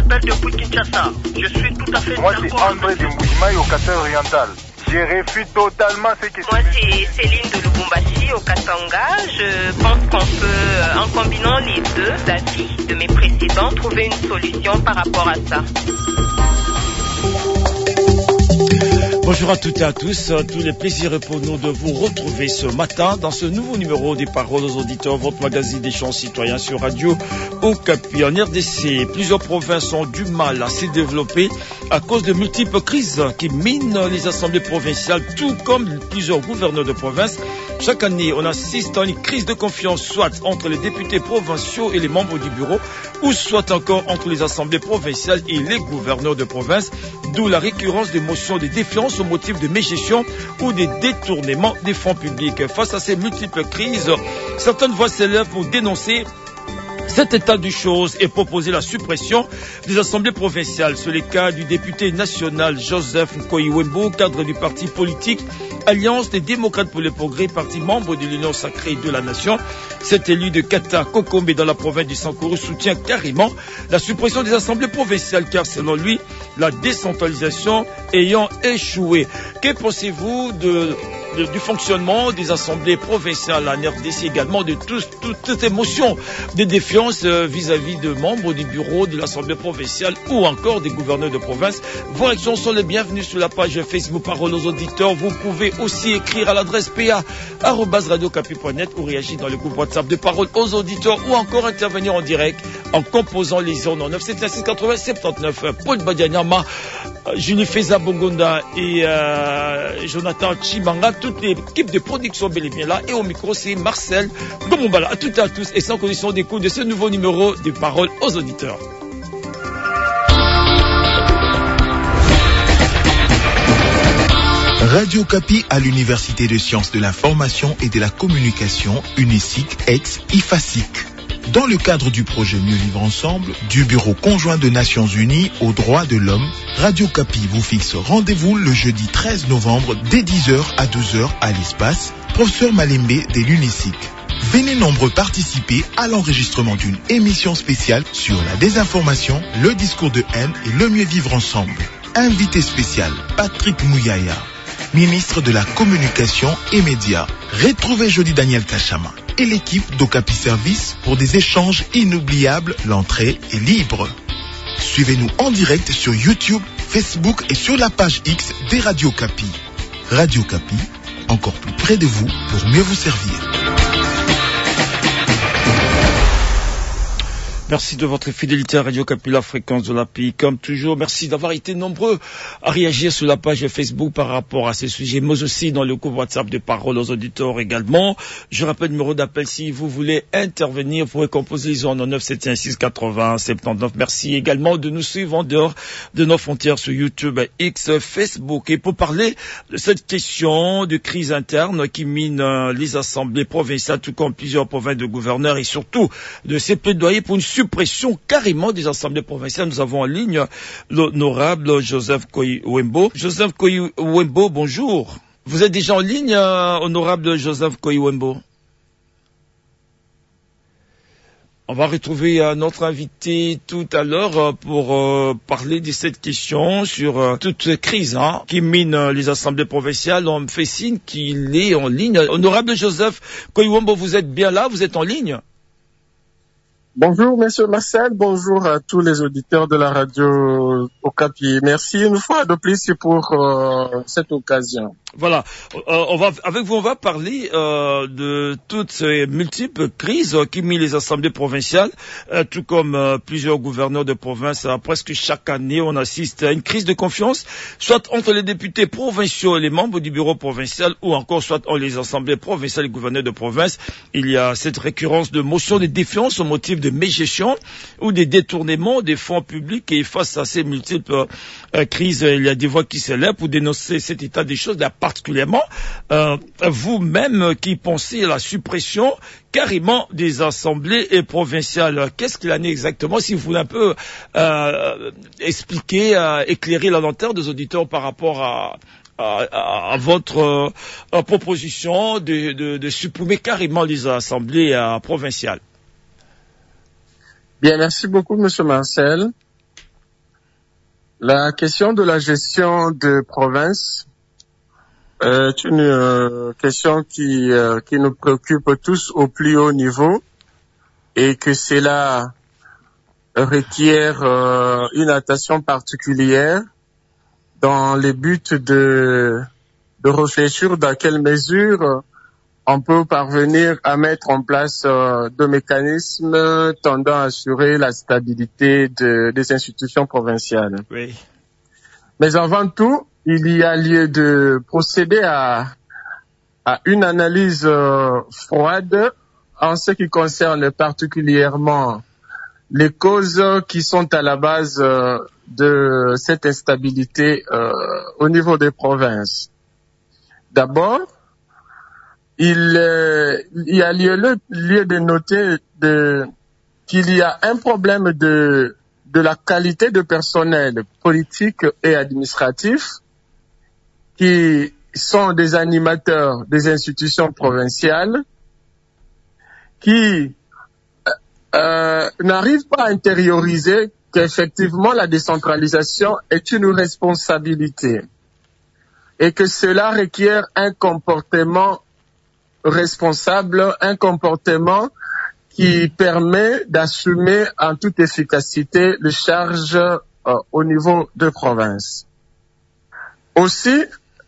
appelle depuis Kinshasa. Je suis tout à fait d'accord. Moi, c'est André de Moujimaï au Katanga oriental. Je refuse totalement ce que Moi, c'est Céline de Lubumbashi au Katanga. Je pense qu'on peut, en combinant les deux avis de mes précédents, trouver une solution par rapport à ça. Bonjour à toutes et à tous, tous les plaisirs pour nous de vous retrouver ce matin dans ce nouveau numéro des Paroles aux auditeurs, votre magazine des chants citoyens sur Radio Okapi. En RDC, plusieurs provinces ont du mal à se développer à cause de multiples crises qui minent les assemblées provinciales, tout comme plusieurs gouverneurs de province. Chaque année, on assiste à une crise de confiance, soit entre les députés provinciaux et les membres du bureau, ou soit encore entre les assemblées provinciales et les gouverneurs de province, d'où la récurrence des motions de défiance au motif de mégestion ou des détournements des fonds publics. Face à ces multiples crises, certaines voix s'élèvent pour dénoncer cet état de choses et proposer la suppression des assemblées provinciales. C'est le cas du député national Joseph Nkoyi-Wembo, cadre du parti politique Alliance des démocrates pour le progrès, parti membre de l'Union sacrée de la nation. Cet élu de Kata Kokombe dans la province du Sankourou soutient carrément la suppression des assemblées provinciales car selon lui, la décentralisation ayant échoué. Que pensez-vous du fonctionnement des assemblées provinciales en RDC, également de toute émotion de défiance vis-à-vis de membres du bureau de l'assemblée provinciale ou encore des gouverneurs de province? Vos réactions sont les bienvenues sur la page Facebook Paroles aux auditeurs. Vous pouvez aussi écrire à l'adresse pa@radiocapi.net ou réagir dans le groupe WhatsApp de Paroles aux auditeurs ou encore intervenir en direct en composant les 09 76 80 79. Paul Badianyama, Julie Feza Bongonda et Jonathan Chimanga, toute l'équipe de production bel et bien là, et au micro c'est Marcel Gomombala. À toutes et à tous, et sans condition d'écoute de ce nouveau numéro des Paroles aux auditeurs. Radio Okapi à l'Université de sciences de l'information et de la communication, UNISIC, ex-IFASIC. Dans le cadre du projet Mieux vivre ensemble, du Bureau conjoint des Nations Unies aux droits de l'homme, Radio Okapi vous fixe rendez-vous le jeudi 13 novembre dès 10h à 12h à l'espace Professeur Malembe de l'UNISIC. Venez nombreux participer à l'enregistrement d'une émission spéciale sur la désinformation, le discours de haine et le mieux vivre ensemble. Invité spécial, Patrick Mouyaya, ministre de la Communication et Médias. Retrouvez jeudi Daniel Kachama et l'équipe d'Okapi Service pour des échanges inoubliables. L'entrée est libre. Suivez-nous en direct sur YouTube, Facebook et sur la page X des Radio Okapi. Radio Okapi, encore plus près de vous pour mieux vous servir. Merci de votre fidélité à Radio Okapi, la fréquence de la pays. Comme toujours, merci d'avoir été nombreux à réagir sur la page Facebook par rapport à ces sujets, mais aussi dans le groupe WhatsApp de Paroles aux auditeurs également. Je rappelle le numéro d'appel si vous voulez intervenir. Vous pouvez composer les 09 716 80 79. Merci également de nous suivre en dehors de nos frontières sur YouTube, X, Facebook. Et pour parler de cette question de crise interne qui mine les assemblées provinciales, tout comme plusieurs provinces de gouverneurs et surtout de ces plaidoyers pour une suppression carrément des assemblées provinciales. Nous avons en ligne l'honorable Joseph Nkoyi-Wembo. Joseph Nkoyi-Wembo, bonjour. Vous êtes déjà en ligne, honorable Joseph Nkoyi-Wembo? On va retrouver notre invité tout à l'heure pour parler de cette question sur toute cette crise qui mine les assemblées provinciales. On me fait signe qu'il est en ligne. Honorable Joseph Nkoyi-Wembo, vous êtes bien là? Vous êtes en ligne? Bonjour, monsieur Marcel. Bonjour à tous les auditeurs de la radio Okapi. Merci une fois de plus pour cette occasion. Voilà, on va parler de toutes ces multiples crises qui minent les assemblées provinciales, tout comme plusieurs gouverneurs de province. Presque chaque année, on assiste à une crise de confiance, soit entre les députés provinciaux et les membres du bureau provincial, ou encore soit entre les assemblées provinciales et les gouverneurs de province. Il y a cette récurrence de motions de défiance au motif de mégestion ou des détournements des fonds publics. Et face à ces multiples crises, il y a des voix qui s'élèvent pour dénoncer cet état des choses, particulièrement vous-même qui pensez à la suppression carrément des assemblées provinciales. Qu'est-ce qu'il en est exactement? Si vous voulez un peu expliquer, éclairer la lanterne des auditeurs par rapport à votre proposition de supprimer carrément les assemblées provinciales. Bien, merci beaucoup, monsieur Marcel. La question de la gestion de province est une question qui nous préoccupe tous au plus haut niveau et que cela requiert une attention particulière dans le but de réfléchir dans quelle mesure on peut parvenir à mettre en place des mécanismes tendant à assurer la stabilité des institutions provinciales. Oui. Mais avant tout, il y a lieu de procéder à une analyse froide en ce qui concerne particulièrement les causes qui sont à la base de cette instabilité au niveau des provinces. D'abord, il y a lieu de noter qu'il y a un problème de la qualité de personnel politique et administratif qui sont des animateurs des institutions provinciales qui n'arrivent pas à intérioriser qu'effectivement la décentralisation est une responsabilité et que cela requiert un comportement responsable, un comportement qui permet d'assumer en toute efficacité les charges au niveau de province. Aussi,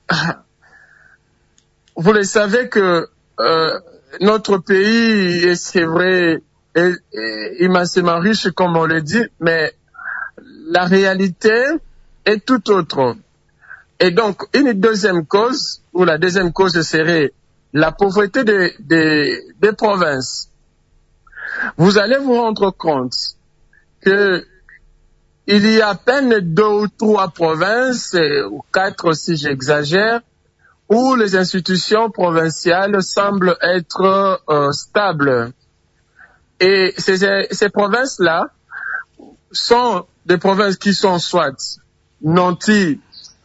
vous le savez que notre pays, et c'est vrai, est immensément riche, comme on le dit, mais la réalité est tout autre. Et donc, une deuxième cause, ou la deuxième cause serait la pauvreté des provinces. Vous allez vous rendre compte que il y a à peine 2 ou 3 provinces, ou 4 si j'exagère, où les institutions provinciales semblent être stables. Et ces provinces-là sont des provinces qui sont soit nanties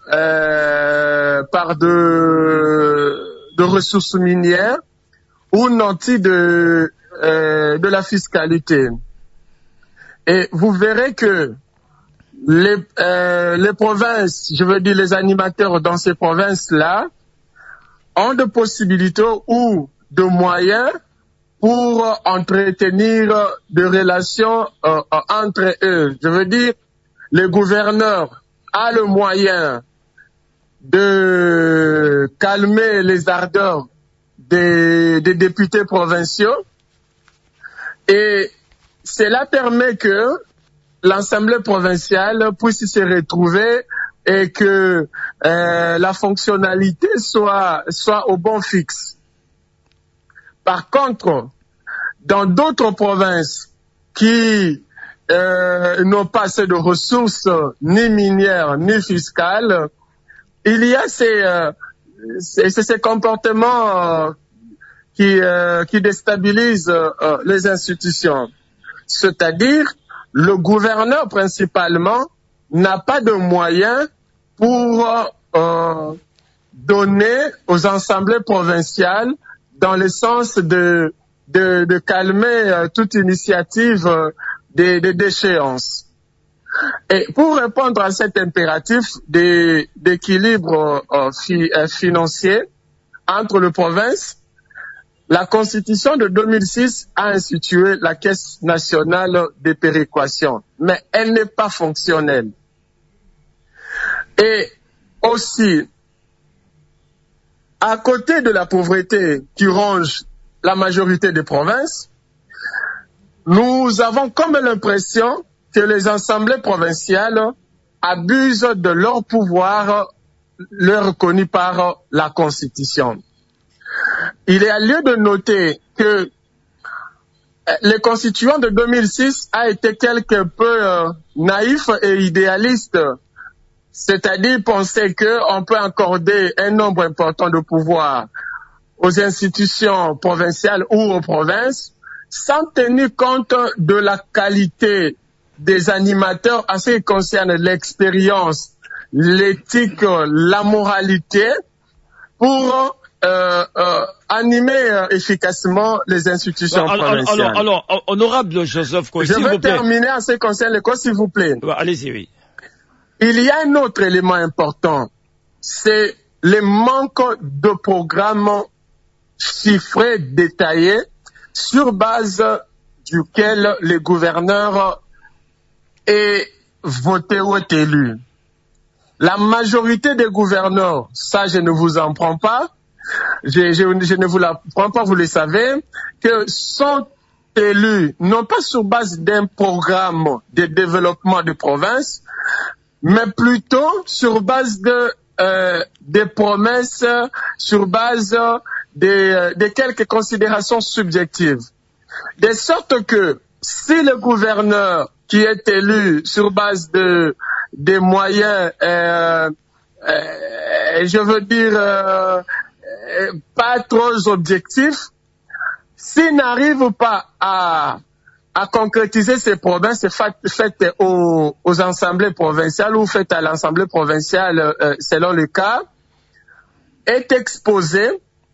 par de ressources minières ou nantis de la fiscalité. Et vous verrez que les provinces, je veux dire les animateurs dans ces provinces-là, ont de possibilités ou de moyens pour entretenir des relations entre eux. Je veux dire, le gouverneur a le moyen de calmer les ardeurs des députés provinciaux et cela permet que l'Assemblée provinciale puisse se retrouver et que la fonctionnalité soit au bon fixe. Par contre, dans d'autres provinces qui n'ont pas assez de ressources ni minières ni fiscales, il y a ces comportements qui déstabilisent les institutions. C'est-à-dire, le gouverneur principalement n'a pas de moyens pour donner aux assemblées provinciales dans le sens de calmer toute initiative des déchéances. Et pour répondre à cet impératif d'équilibre financier entre les provinces, la Constitution de 2006 a institué la Caisse nationale de péréquation, mais elle n'est pas fonctionnelle. Et aussi, à côté de la pauvreté qui ronge la majorité des provinces, nous avons comme l'impression que les assemblées provinciales abusent de leur pouvoir leur reconnu par la Constitution. Il est à lieu de noter que le constituant de 2006 a été quelque peu naïf et idéaliste, c'est-à-dire penser qu'on peut accorder un nombre important de pouvoirs aux institutions provinciales ou aux provinces sans tenir compte de la qualité des animateurs en ce qui concerne l'expérience, l'éthique, la moralité pour animer efficacement les institutions provinciales. Alors, honorable Joseph, je vais terminer en ce qui concerne les causes, s'il vous plaît. Allez-y, oui. il y a un autre élément important, c'est le manque de programmes chiffrés, détaillés, sur base duquel les gouverneurs est voté ou est élu. La majorité des gouverneurs, ça je ne vous en prends pas, je ne vous la prends pas, vous le savez, que sont élus non pas sur base d'un programme de développement de province, mais plutôt sur base des promesses, sur base de quelques considérations subjectives. De sorte que si le gouverneur qui est élu sur base des moyens, je veux dire, pas trop objectifs, s'il n'arrive pas à concrétiser ces promesses faites aux assemblées provinciales ou faites à l'assemblée provinciale selon le cas, est exposé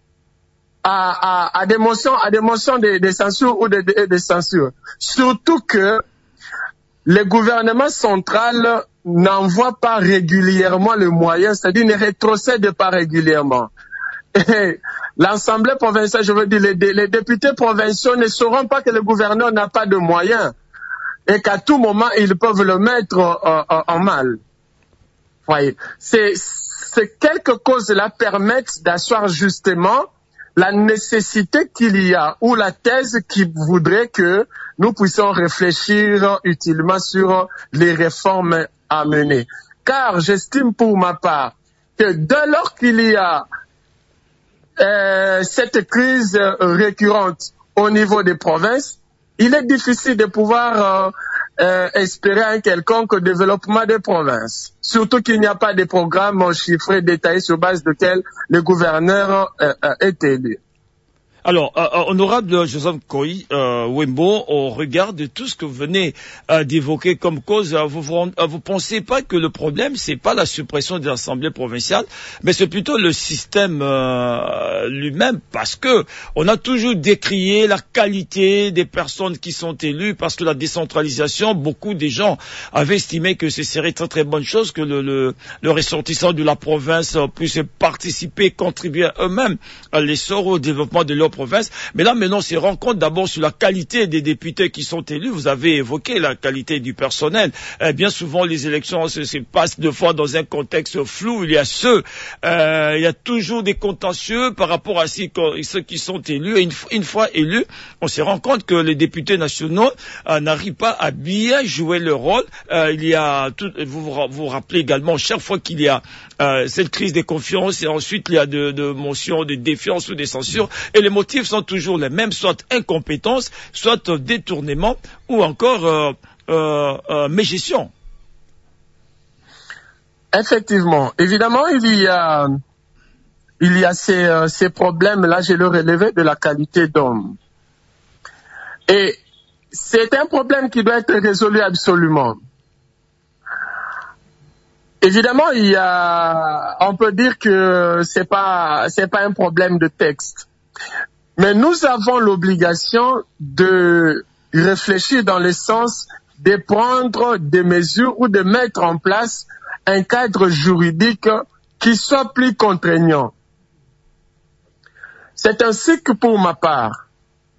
à des motions de censure ou de censure. Surtout que le gouvernement central n'envoie pas régulièrement le moyen, c'est-à-dire ne rétrocède pas régulièrement. Et l'Assemblée provinciale, je veux dire, les députés provinciaux ne sauront pas que le gouverneur n'a pas de moyens et qu'à tout moment, ils peuvent le mettre en mal. Voyez, c'est quelques causes-là permettent d'asseoir justement la nécessité qu'il y a ou la thèse qui voudrait que nous puissions réfléchir utilement sur les réformes à mener. Car j'estime pour ma part que dès lors qu'il y a cette crise récurrente au niveau des provinces, il est difficile de pouvoir espérer un quelconque développement des provinces. Surtout qu'il n'y a pas de programme chiffré, détaillé sur base duquel le gouverneur est élu. Alors, honorable Joseph Koyi Wembo, au regard de tout ce que vous venez d'évoquer comme cause, vous pensez pas que le problème, c'est pas la suppression de l'Assemblée provinciale, mais c'est plutôt le système lui-même, parce que on a toujours décrié la qualité des personnes qui sont élues, parce que la décentralisation, beaucoup de gens avaient estimé que ce serait très très bonne chose que le ressortissant de la province puisse participer, contribuer eux-mêmes à l'essor au développement de leur province. Mais là, maintenant, on se rend compte d'abord sur la qualité des députés qui sont élus. Vous avez évoqué la qualité du personnel. Bien souvent, les élections se passent deux fois dans un contexte flou. Il y a toujours des contentieux par rapport à ceux qui sont élus. Et une fois élus, on se rend compte que les députés nationaux n'arrivent pas à bien jouer leur rôle. Vous vous rappelez également, chaque fois qu'il y a cette crise de confiance et ensuite il y a de motions de défiance ou de censure, et les motifs sont toujours les mêmes, soit incompétence, soit détournement ou encore mégestion. Effectivement. Évidemment, il y a ces problèmes-là, je le relevais, de la qualité d'homme. Et c'est un problème qui doit être résolu absolument. Évidemment, on peut dire que c'est pas un problème de texte. Mais nous avons l'obligation de réfléchir dans le sens de prendre des mesures ou de mettre en place un cadre juridique qui soit plus contraignant. C'est ainsi que pour ma part,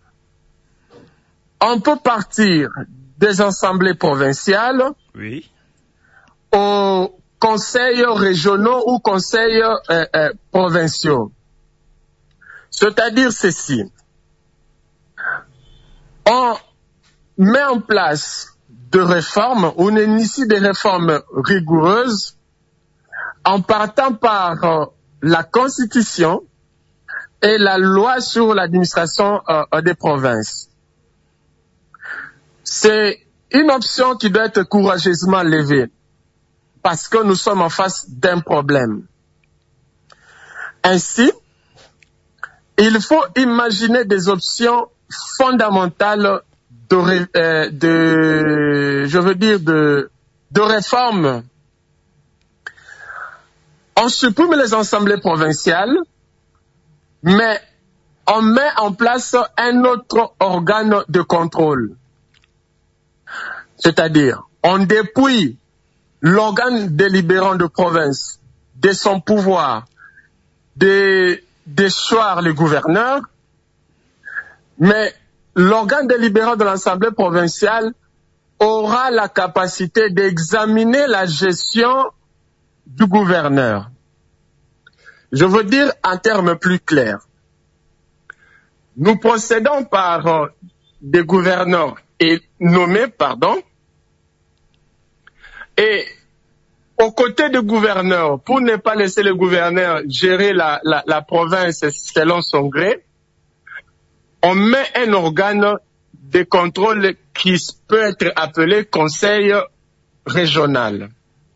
on peut partir des assemblées provinciales aux conseils régionaux ou conseils provinciaux. C'est-à-dire ceci. On met en place de réformes, on initie des réformes rigoureuses en partant par la Constitution et la loi sur l'administration des provinces. C'est une option qui doit être courageusement levée parce que nous sommes en face d'un problème. Ainsi, il faut imaginer des options fondamentales de réforme. On supprime les assemblées provinciales, mais on met en place un autre organe de contrôle. C'est-à-dire, on dépouille l'organe délibérant de province, de son pouvoir, d'échoir les gouverneurs, mais l'organe délibérant de l'Assemblée provinciale aura la capacité d'examiner la gestion du gouverneur. Je veux dire en termes plus clairs, nous procédons par des gouverneurs nommés, et aux côtés du gouverneur, pour ne pas laisser le gouverneur gérer la province selon son gré, on met un organe de contrôle qui peut être appelé conseil régional,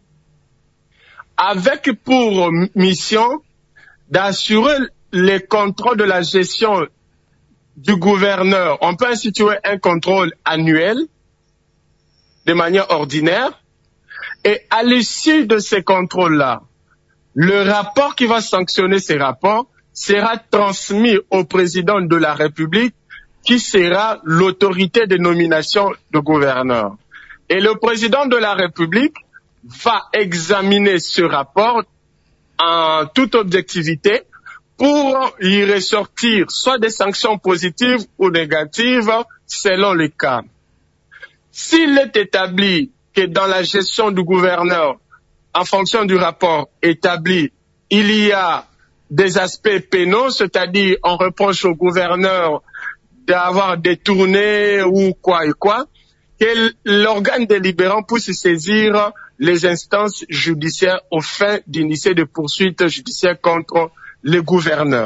avec pour mission d'assurer le contrôle de la gestion du gouverneur. On peut instituer un contrôle annuel de manière ordinaire, et à l'issue de ces contrôles-là, le rapport qui va sanctionner ces rapports sera transmis au président de la République, qui sera l'autorité de nomination de gouverneur. Et le président de la République va examiner ce rapport en toute objectivité pour y ressortir soit des sanctions positives ou négatives selon les cas. S'il est établi que dans la gestion du gouverneur, en fonction du rapport établi, il y a des aspects pénaux, c'est-à-dire on reproche au gouverneur d'avoir détourné ou quoi et quoi, que l'organe délibérant puisse saisir les instances judiciaires aux fins d'initier des poursuites judiciaires contre le gouverneur.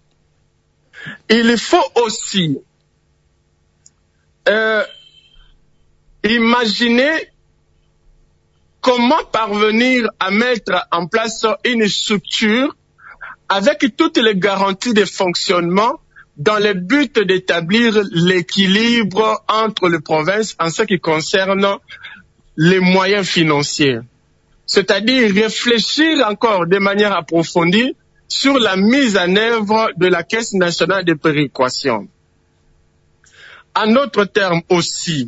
Il faut aussi imaginer comment parvenir à mettre en place une structure avec toutes les garanties de fonctionnement dans le but d'établir l'équilibre entre les provinces en ce qui concerne les moyens financiers. C'est-à-dire réfléchir encore de manière approfondie sur la mise en œuvre de la Caisse nationale de péréquation. En autres termes aussi,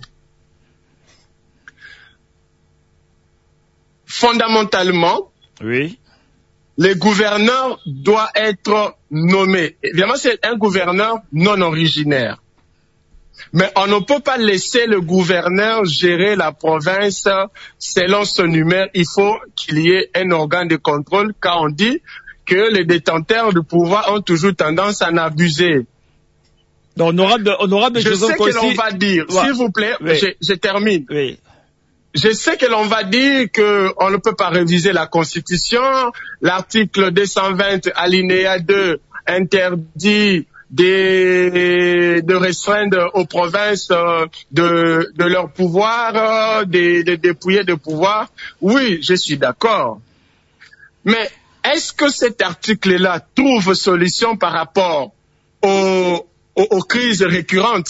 fondamentalement, oui, le gouverneur doit être nommé. Évidemment, c'est un gouverneur non originaire. Mais on ne peut pas laisser le gouverneur gérer la province selon son numéro. Il faut qu'il y ait un organe de contrôle, car on dit que les détenteurs du pouvoir ont toujours tendance à en abuser. Donc, honorable je sais que l'on va dire, ouais. S'il vous plaît, oui. Je termine. Oui. Je sais que l'on va dire qu'on ne peut pas réviser la Constitution. L'article 220 alinéa 2 interdit de restreindre aux provinces de leur pouvoir, de dépouiller de pouvoir. Oui, je suis d'accord. Mais est-ce que cet article-là trouve solution par rapport aux crises récurrentes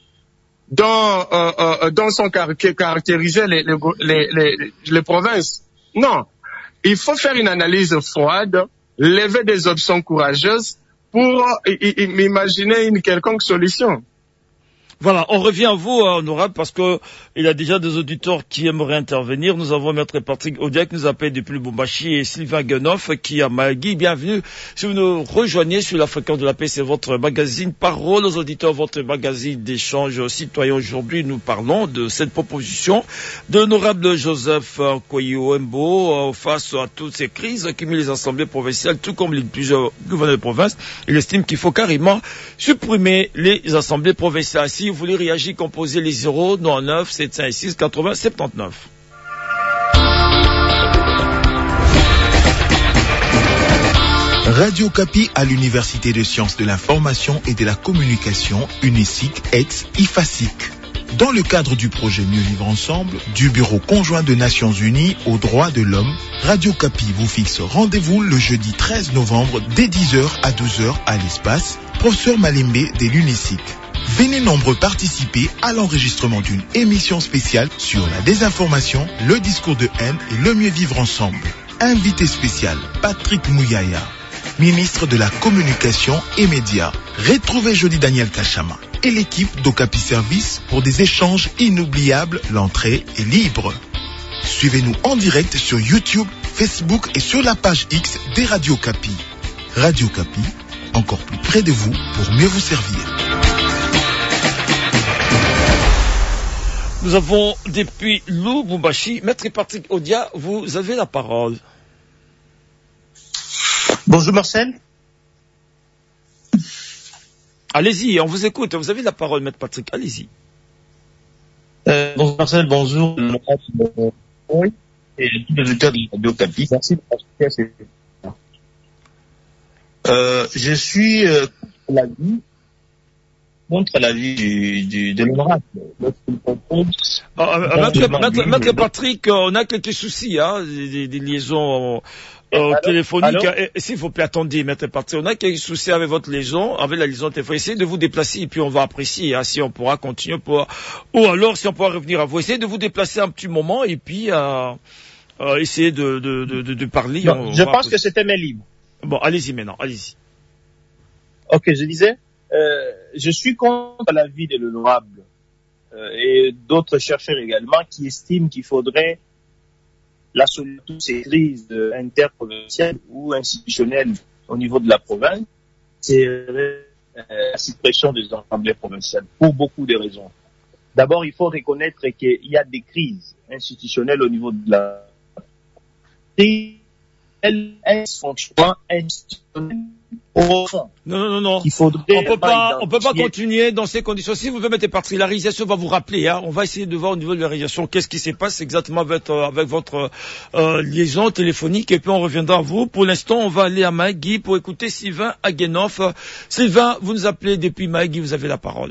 dont sont caractérisées les provinces? Non. Il faut faire une analyse froide, lever des options courageuses pour imaginer une quelconque solution. Voilà, on revient à vous, honorable, parce que il y a déjà des auditeurs qui aimeraient intervenir. Nous avons maître Patrick Audiac qui nous appelle depuis Lubumbashi et Sylvain Guenoff qui a Magui. Bienvenue. Si vous nous rejoignez sur la fréquence de la paix, c'est votre magazine Parole aux auditeurs, votre magazine d'échange citoyen. Aujourd'hui, nous parlons de cette proposition de l'honorable Joseph Koyo-Embo face à toutes ces crises qui met les assemblées provinciales, tout comme plusieurs gouverneurs de province. Il estime qu'il faut carrément supprimer les assemblées provinciales. Si vous voulez réagir, composez les 099 706 80 79. Radio Okapi à l'Université de sciences de l'information et de la communication, UNISIC, ex-IFASIC. Dans le cadre du projet Mieux vivre ensemble, du Bureau conjoint de Nations Unies aux droits de l'homme, Radio Okapi vous fixe rendez-vous le jeudi 13 novembre dès 10h à 12h à l'espace Professeur Malembe de l'UNISIC. Venez nombreux participer à l'enregistrement d'une émission spéciale sur la désinformation, le discours de haine et le mieux vivre ensemble. Invité spécial, Patrick Mouyaya, ministre de la Communication et Médias. Retrouvez jeudi Daniel Kachama et l'équipe d'Okapi Service pour des échanges inoubliables. L'entrée est libre. Suivez-nous en direct sur YouTube, Facebook et sur la page X des Radio Kapi. Radio Kapi, encore plus près de vous pour mieux vous servir. Nous avons depuis Lubumbashi, Maître Patrick Odia, vous avez la parole. Bonjour Marcel. Allez-y, on vous écoute, vous avez la parole, Maître Patrick, allez-y. Bonjour Marcel, bonjour. Oui, et tous les auditeurs de Radio Kapi. Merci de participer à cette je suis contre l'avis de l'honorable. Maître Patrick, on a quelques soucis, des liaisons téléphoniques. S'il vous plaît, attendez, Maître Patrick, on a quelques soucis avec votre liaison, avec la liaison téléphonique. Essayez de vous déplacer et puis on va apprécier si on pourra continuer ou alors si on pourra revenir à vous. Essayez de vous déplacer un petit moment et puis essayez de parler. Non, je pense que c'était mes livres. Bon, allez-y maintenant, allez-y. Ok, je disais, je suis contre l'avis de l'honorable et d'autres chercheurs également qui estiment qu'il faudrait la solution de toutes ces crises interprovinciales ou institutionnelles au niveau de la province, c'est la suppression des assemblées provinciales pour beaucoup de raisons. D'abord, il faut reconnaître qu'il y a des crises institutionnelles au niveau de la crise. Un fonctionnement institutionnel profond. Non. On peut pas continuer dans ces conditions. Si vous voulez mettre parti, la réalisation va vous rappeler, On va essayer de voir au niveau de la réalisation qu'est-ce qui se passe exactement avec votre liaison téléphonique et puis on reviendra à vous. Pour l'instant, on va aller à Maïgui pour écouter Sylvain Aguenoff. Sylvain, vous nous appelez depuis Maïgui, vous avez la parole.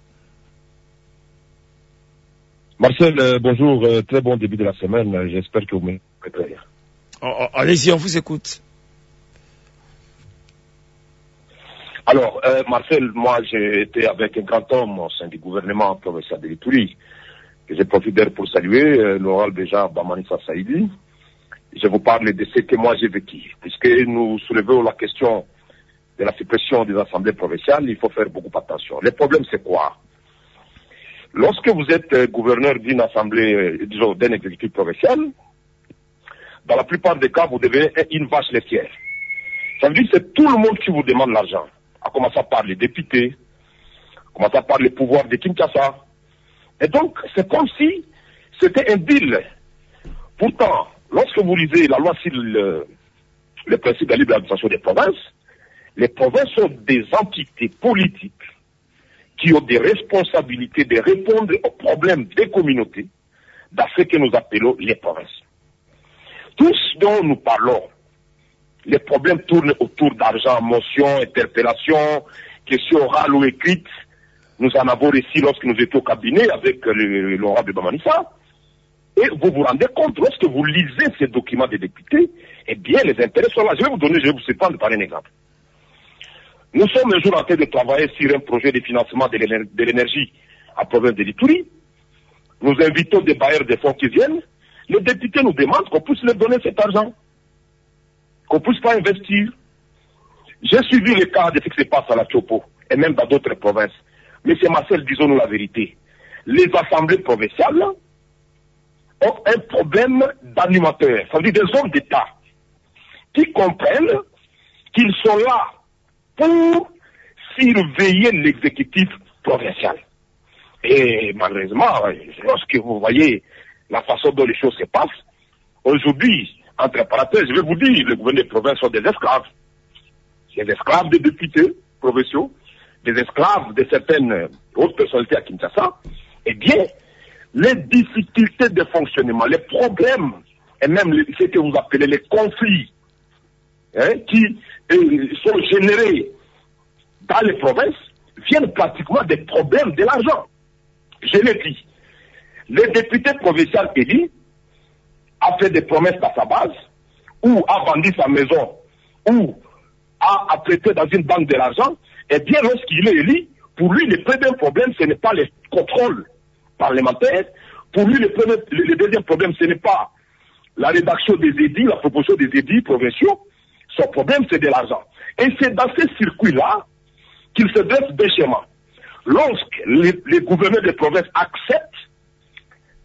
Marcel, bonjour, très bon début de la semaine. J'espère que vous m'écoutez très bien. Allez-y, on vous écoute. Alors, Marcel, moi j'ai été avec un grand homme au sein du gouvernement provincial de l'Ituri, que je profite pour saluer, l'oral déjà Bamanissa Saïdi. Je vous parle de ce que moi j'ai vécu, puisque nous soulevons la question de la suppression des assemblées provinciales, il faut faire beaucoup attention. Le problème c'est quoi? Lorsque vous êtes gouverneur d'une assemblée, disons, d'un exécutif provincial, dans la plupart des cas, vous devez être une vache laitière. Ça veut dire que c'est tout le monde qui vous demande l'argent, à commencer par les députés, à commencer par les pouvoirs de Kinshasa. Et donc, c'est comme si c'était un deal. Pourtant, lorsque vous lisez la loi sur le principe de la libre administration des provinces, les provinces sont des entités politiques qui ont des responsabilités de répondre aux problèmes des communautés dans ce que nous appelons les provinces. Tout ce dont nous parlons, les problèmes tournent autour d'argent, motion, interpellation, questions orales ou écrites. Nous en avons réussi lorsque nous étions au cabinet avec l'honorable Bamanissa. Et vous vous rendez compte, lorsque vous lisez ces documents des députés, eh bien, les intérêts sont là. Je vais vous séparer par un exemple. Nous sommes un jour en train de travailler sur un projet de financement de l'énergie à province de l'Ituri. Nous invitons des bailleurs de fonds qui viennent. Les députés nous demandent qu'on puisse leur donner cet argent, qu'on ne puisse pas investir. J'ai suivi le cas de ce qui se passe à la Tchopo et même dans d'autres provinces. Mais c'est Marcel, disons-nous la vérité. Les assemblées provinciales ont un problème d'animateurs, c'est-à-dire des hommes d'État qui comprennent qu'ils sont là pour surveiller l'exécutif provincial. Et malheureusement, lorsque vous voyez la façon dont les choses se passent, aujourd'hui, entre parenthèses, je vais vous dire, les gouverneurs des provinces sont des esclaves. C'est des esclaves des députés provinciaux, des esclaves de certaines hautes personnalités à Kinshasa. Eh bien, les difficultés de fonctionnement, les problèmes, et même ce que vous appelez les conflits, qui sont générés dans les provinces, viennent pratiquement des problèmes de l'argent. Je l'ai dit. Le député provincial élu a fait des promesses dans sa base, ou a vendu sa maison, ou a prêté dans une banque de l'argent. Eh bien, lorsqu'il est élu, pour lui, le premier problème, ce n'est pas le contrôle parlementaire. Pour lui, le deuxième problème, ce n'est pas la rédaction des édits, la proposition des édits provinciaux. Son problème, c'est de l'argent. Et c'est dans ce circuit-là qu'il se dresse des schémas. Lorsque les gouverneurs des provinces acceptent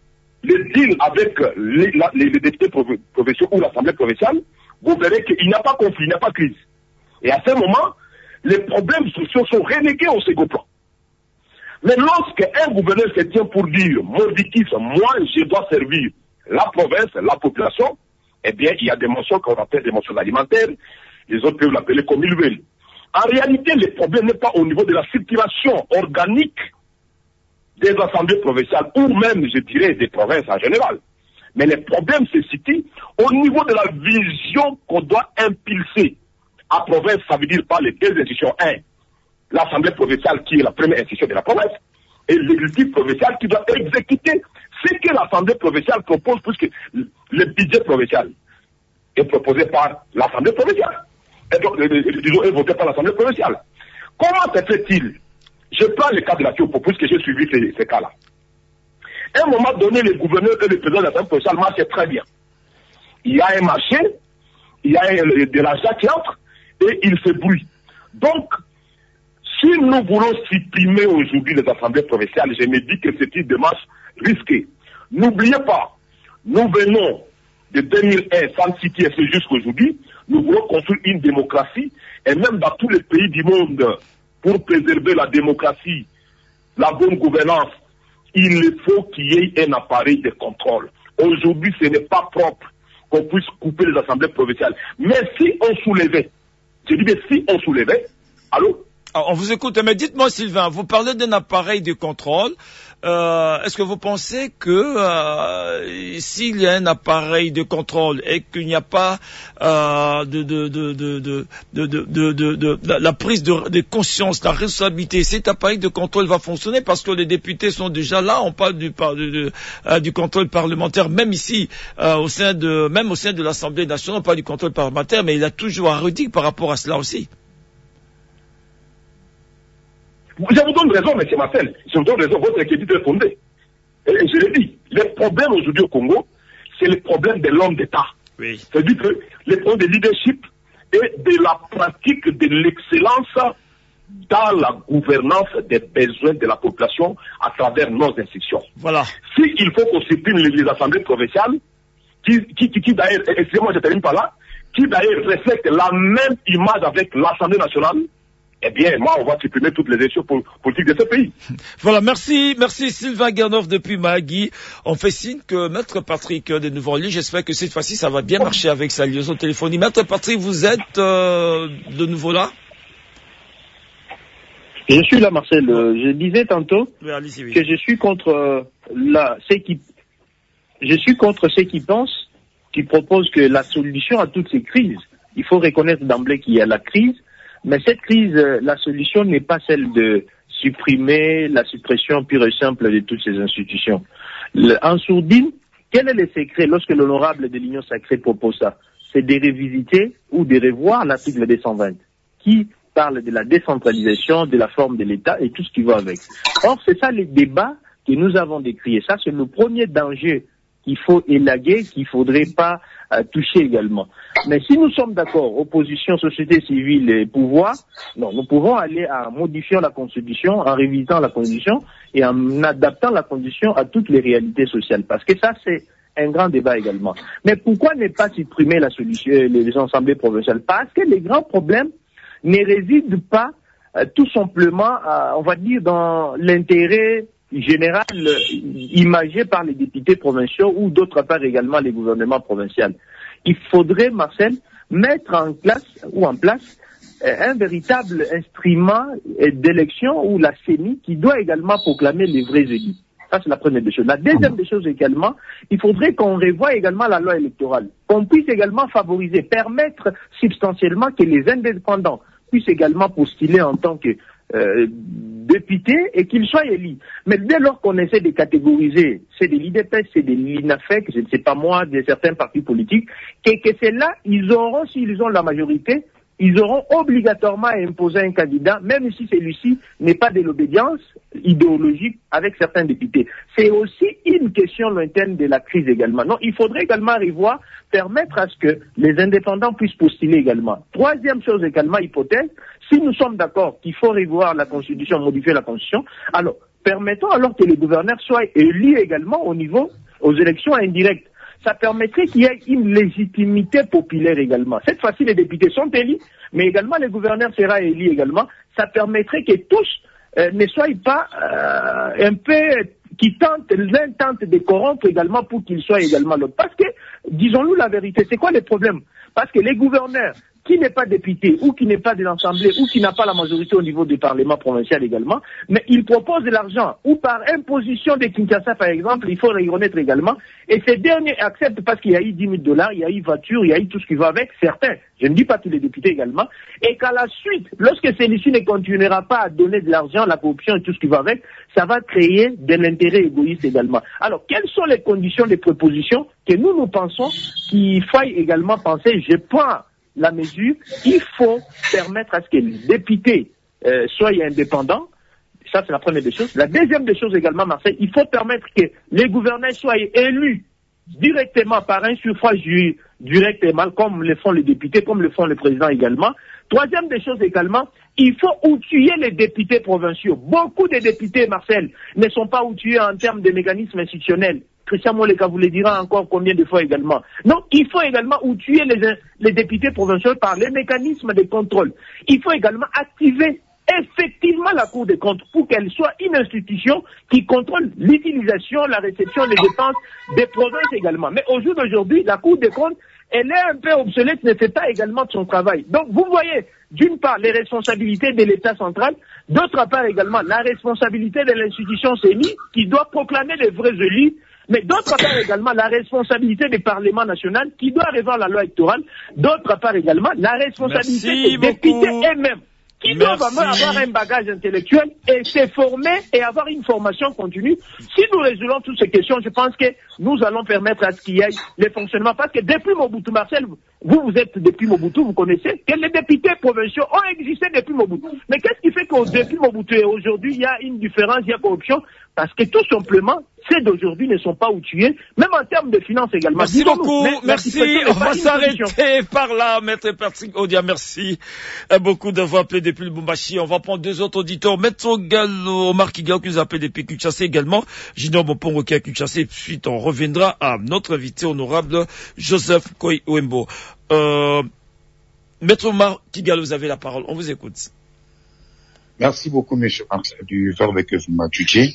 le deal avec les députés provinciaux ou l'Assemblée provinciale, vous verrez qu'il n'y a pas conflit, il n'y a pas crise. Et à ce moment, les problèmes sociaux sont relégués au second plan. Mais lorsqu'un gouverneur se tient pour dire, mordicus, moi je dois servir la province, la population, eh bien il y a des mentions qu'on appelle des mentions alimentaires, les autres peuvent l'appeler comme ils veulent. En réalité, le problème n'est pas au niveau de la circulation organique des assemblées provinciales ou même, je dirais, des provinces en général. Mais le problème se situe au niveau de la vision qu'on doit impulser. À province, ça veut dire par les deux institutions. L'Assemblée provinciale qui est la première institution de la province et l'exécutif provincial qui doit exécuter ce que l'Assemblée provinciale propose, puisque le budget provincial est proposé par l'Assemblée provinciale. Et donc, disons, est voté par l'Assemblée provinciale. Comment se fait-il? Je prends le cas de la Kyopo, puisque j'ai suivi ces cas-là. À un moment donné, le gouverneur et le président de l'Assemblée provinciale marchaient très bien. Il y a un marché, il y a de l'argent qui entre, et il fait bruit. Donc, si nous voulons supprimer aujourd'hui les assemblées provinciales, je me dis que c'est une démarche risquée. N'oubliez pas, nous venons de 2001 sans citer jusqu'aujourd'hui, nous voulons construire une démocratie, et même dans tous les pays du monde, pour préserver la démocratie, la bonne gouvernance, il faut qu'il y ait un appareil de contrôle. Aujourd'hui, ce n'est pas propre qu'on puisse couper les assemblées provinciales. Mais si on soulevait, je dis bien si on soulevait, allô? Alors, on vous écoute, mais dites-moi Sylvain, vous parlez d'un appareil de contrôle. Est-ce que vous pensez que s'il y a un appareil de contrôle et qu'il n'y a pas la prise de conscience, la responsabilité, cet appareil de contrôle va fonctionner parce que les députés sont déjà là, on parle du contrôle parlementaire, même ici, au sein de l'Assemblée nationale, on parle du contrôle parlementaire, mais il a toujours à redire par rapport à cela aussi. Je vous donne raison, M. Marcel. Je vous donne raison, votre inquiétude est fondée. Et je l'ai dit, le problème aujourd'hui au Congo, c'est le problème de l'homme d'État. Oui. C'est-à-dire que le problème de leadership et de la pratique de l'excellence dans la gouvernance des besoins de la population à travers nos institutions. Voilà. S'il faut qu'on supprime les assemblées provinciales, qui d'ailleurs, excusez-moi, je termine par là, qui d'ailleurs reflètent la même image avec l'Assemblée nationale, eh bien, moi, on va supprimer toutes les élections politiques de ce pays. Voilà, merci Sylvain Guernov depuis Mahagui. On fait signe que Maître Patrick de nouveau en ligne. J'espère que cette fois-ci, ça va bien marcher avec sa liaison téléphonique. Maître Patrick, vous êtes de nouveau là? Je suis là, Marcel. Je disais tantôt oui. que je suis contre ceux qui pensent, qui proposent que la solution à toutes ces crises, il faut reconnaître d'emblée qu'il y a la crise. Mais cette crise, la solution n'est pas celle de supprimer la suppression pure et simple de toutes ces institutions. En sourdine, quel est le secret lorsque l'honorable de l'Union sacrée propose ça? C'est de revisiter ou de revoir l'article 220 qui parle de la décentralisation, de la forme de l'État et tout ce qui va avec. Or, c'est ça les débats que nous avons décrits. Ça, c'est le premier danger qu'il faut élaguer, qu'il ne faudrait pas toucher également. Mais si nous sommes d'accord, opposition, société civile et pouvoir, non, nous pouvons aller en modifiant la Constitution, en révisant la Constitution et en adaptant la Constitution à toutes les réalités sociales. Parce que ça, c'est un grand débat également. Mais pourquoi ne pas supprimer la solution, les assemblées provinciales? Parce que les grands problèmes ne résident pas tout simplement, on va dire, dans l'intérêt général imagé par les députés provinciaux ou d'autre part également les gouvernements provinciaux. Il faudrait, Marcel, mettre en place un véritable instrument d'élection ou la CENI qui doit également proclamer les vrais élus. Ça, c'est la première des choses. La deuxième des choses également, il faudrait qu'on revoie également la loi électorale, qu'on puisse également favoriser, permettre substantiellement que les indépendants puissent également postuler en tant que députés et qu'ils soient élus. Mais dès lors qu'on essaie de catégoriser, c'est de l'IDPS, c'est de l'INAFEC, je ne sais pas moi, de certains partis politiques, que c'est là, ils auront, s'ils ont la majorité, ils auront obligatoirement à imposer un candidat, même si celui-ci n'est pas de l'obédience idéologique avec certains députés. C'est aussi une question lointaine de la crise également. Non, il faudrait également revoir, permettre à ce que les indépendants puissent postuler également. Troisième chose également, hypothèse, si nous sommes d'accord qu'il faut revoir la Constitution, modifier la Constitution, alors permettons alors que les gouverneurs soient élus également au niveau aux élections indirectes. Ça permettrait qu'il y ait une légitimité populaire également. Cette fois-ci, les députés sont élus, mais également les gouverneurs seront élus également. Ça permettrait que tous ne soient pas un peu qui tentent, l'un tente de corrompre également pour qu'il soit également l'autre. Parce que, disons-nous la vérité, c'est quoi le problème? Parce que les gouverneurs qui n'est pas député ou qui n'est pas de l'Assemblée ou qui n'a pas la majorité au niveau du Parlement provincial également, mais il propose de l'argent ou par imposition de Kinshasa par exemple, il faut le reconnaître également, et ces derniers acceptent parce qu'il y a eu $10 000, il y a eu voiture, il y a eu tout ce qui va avec, certains, je ne dis pas tous les députés également, et qu'à la suite, lorsque celui-ci ne continuera pas à donner de l'argent, la corruption et tout ce qui va avec, ça va créer de l'intérêt égoïste également. Alors, quelles sont les conditions de proposition que nous pensons qu'il faille également penser? Je prends la mesure, il faut permettre à ce que les députés soient indépendants. Ça, c'est la première des choses. La deuxième des choses également, Marseille, il faut permettre que les gouverneurs soient élus directement par un suffrage directement, comme le font les députés, comme le font les présidents également. Troisième des choses également, il faut outiller les députés provinciaux. Beaucoup de députés, Marcel, ne sont pas outillés en termes de mécanismes institutionnels. Christian Moleka vous le dira encore combien de fois également. Donc, il faut également outiller les députés provinciaux par les mécanismes de contrôle. Il faut également activer effectivement la Cour des comptes pour qu'elle soit une institution qui contrôle l'utilisation, la réception, les dépenses des provinces également. Mais au jour d'aujourd'hui, la Cour des comptes, elle est un peu obsolète, ne fait pas également de son travail. Donc, vous voyez, d'une part, les responsabilités de l'État central, d'autre part également, la responsabilité de l'institution CENI, qui doit proclamer les vrais élus, mais d'autre part également la responsabilité du Parlement national qui doit revoir la loi électorale, d'autre part également la responsabilité des députés eux-mêmes qui doivent avoir un bagage intellectuel et se former et avoir une formation continue. Si nous résolvons toutes ces questions, je pense que nous allons permettre à ce qu'il y ait le fonctionnement. Parce que depuis Mobutu, Marcel, vous êtes depuis Mobutu, vous connaissez que les députés provinciaux ont existé depuis Mobutu. Mais qu'est-ce qui fait qu'au depuis Mobutu et aujourd'hui, il y a une différence, il y a corruption? Parce que tout simplement, ceux d'aujourd'hui ne sont pas outillés, même en termes de finances également. Merci beaucoup, merci. On va s'arrêter par là, Maître Patrick Odia, merci beaucoup d'avoir appelé depuis le Lubumbashi. On va prendre deux autres auditeurs. Maître Gallo, Omar Kigao, qui nous appelle depuis Kinshasa également. Gino Mopongo qui est à Kinshasa. Et puis on reviendra à notre invité honorable, Joseph Koy-Wembo. Maître Omar Kigalo, vous avez la parole. On vous écoute. Merci beaucoup, monsieur Marcel, du verbe que vous m'attudiez.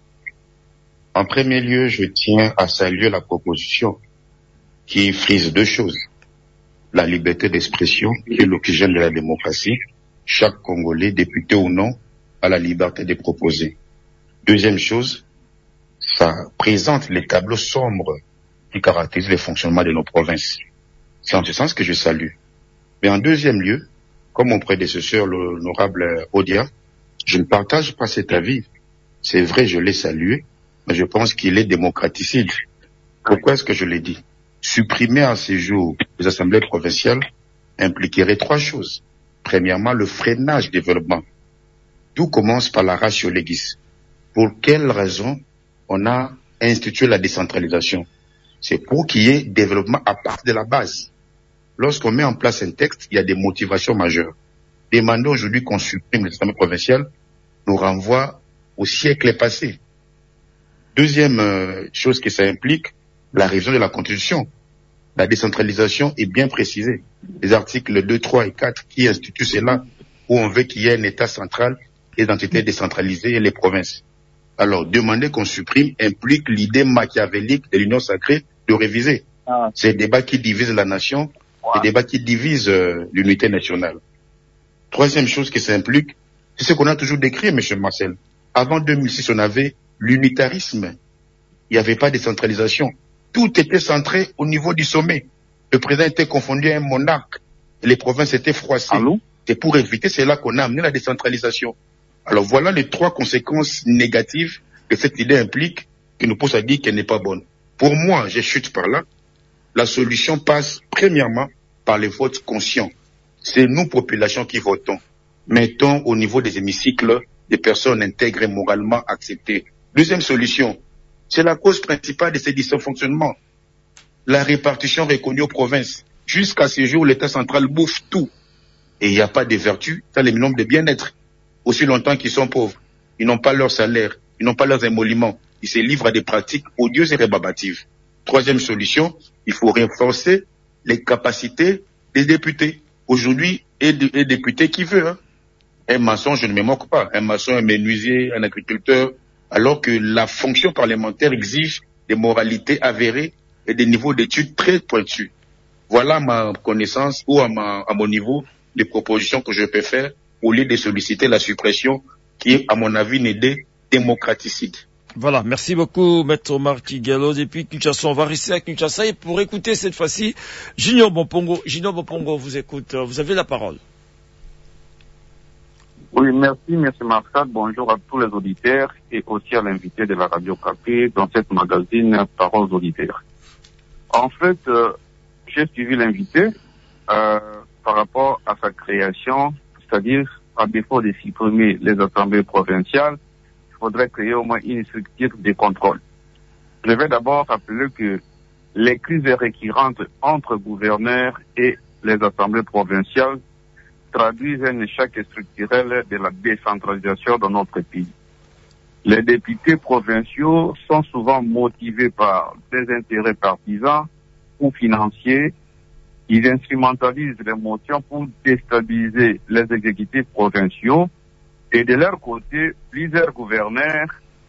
En premier lieu, je tiens à saluer la proposition qui frise deux choses. La liberté d'expression, qui est l'oxygène de la démocratie. Chaque Congolais, député ou non, a la liberté de proposer. Deuxième chose, ça présente les tableaux sombres qui caractérisent le fonctionnement de nos provinces. C'est en ce sens que je salue. Mais en deuxième lieu, comme mon prédécesseur, l'honorable Odia, je ne partage pas cet avis. C'est vrai, je l'ai salué, mais je pense qu'il est démocraticide. Pourquoi est-ce que je l'ai dit? Supprimer à ces jours les assemblées provinciales impliquerait trois choses. Premièrement, le freinage du développement. Tout commence par la ratio legis. Pour quelle raison on a institué la décentralisation? C'est pour qu'il y ait développement à partir de la base. Lorsqu'on met en place un texte, il y a des motivations majeures. Demander aujourd'hui qu'on supprime les assemblées provinciales nous renvoie au siècle passé. Deuxième chose que ça implique, la révision de la Constitution. La décentralisation est bien précisée. Les articles 2, 3 et 4 qui instituent cela, où on veut qu'il y ait un État central et des entités décentralisées et les provinces. Alors, demander qu'on supprime implique l'idée machiavélique de l'union sacrée de réviser. C'est un débat qui divise la nation, un débat qui divise l'unité nationale. Troisième chose que ça implique, c'est ce qu'on a toujours décrit, M. Marcel. Avant 2006, on avait l'unitarisme. Il n'y avait pas de décentralisation. Tout était centré au niveau du sommet. Le président était confondu à un monarque. Et les provinces étaient froissées. C'est pour éviter cela qu'on a amené la décentralisation. Alors voilà les trois conséquences négatives que cette idée implique, qui nous pousse à dire qu'elle n'est pas bonne. Pour moi, je chute par là. La solution passe premièrement par les votes conscients. C'est nous, population, qui votons. Mettons au niveau des hémicycles des personnes intègres et moralement acceptées. Deuxième solution, c'est la cause principale de ces dysfonctionnements. La répartition reconnue aux provinces. Jusqu'à ce jour, l'État central bouffe tout. Et il n'y a pas de vertu dans les minimums de bien-être. Aussi longtemps qu'ils sont pauvres, ils n'ont pas leur salaire, ils n'ont pas leurs émoluments, ils se livrent à des pratiques odieuses et rébarbatives. Troisième solution, il faut renforcer les capacités des députés. Aujourd'hui, et député qui veut, hein. Un maçon, je ne me moque pas, un maçon, un menuisier, un agriculteur, alors que la fonction parlementaire exige des moralités avérées et des niveaux d'études très pointus. Voilà ma connaissance ou à mon niveau les propositions que je peux faire au lieu de solliciter la suppression qui est, à mon avis, une idée démocraticide. Voilà, merci beaucoup, Maître Omar Kigalo. Depuis Kinshasa, on va rester à Kinshasa et pour écouter cette fois-ci, Junior Bompongo. Junior Bompongo vous écoute, vous avez la parole. Oui, merci, monsieur Marcel. Bonjour à tous les auditeurs et aussi à l'invité de la Radio Capé dans cette magazine Paroles auditeurs. En fait, j'ai suivi l'invité par rapport à sa création, c'est-à-dire à défaut de supprimer les assemblées provinciales, il faudrait créer au moins une structure de contrôle. Je vais d'abord rappeler que les crises récurrentes entre gouverneurs et les assemblées provinciales traduisent un échec structurel de la décentralisation dans notre pays. Les députés provinciaux sont souvent motivés par des intérêts partisans ou financiers. Ils instrumentalisent les motions pour déstabiliser les exécutifs provinciaux et de leur côté, plusieurs gouverneurs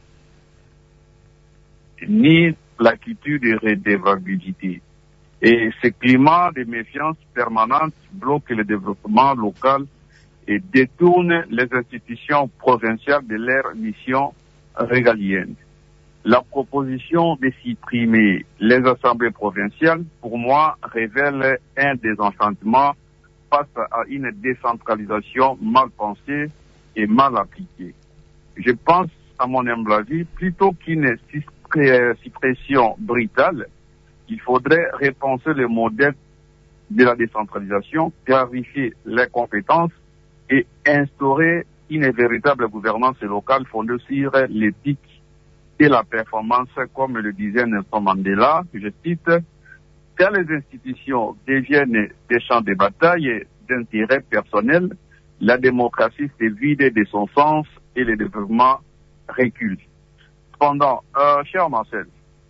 nient l'attitude de redevabilité. Et ce climat de méfiance permanente bloque le développement local et détourne les institutions provinciales de leur mission régalienne. La proposition de supprimer les assemblées provinciales, pour moi, révèle un désenchantement face à une décentralisation mal pensée et mal appliquée. Je pense, à mon humble avis, plutôt qu'une suppression brutale, il faudrait repenser le modèle de la décentralisation, clarifier les compétences et instaurer une véritable gouvernance locale fondée sur l'éthique et la performance, comme le disait Nelson Mandela, je cite, « Quand les institutions deviennent des champs de bataille et d'intérêt personnel, la démocratie s'est vidée de son sens et le développement recule. » Cependant, cher Marcel,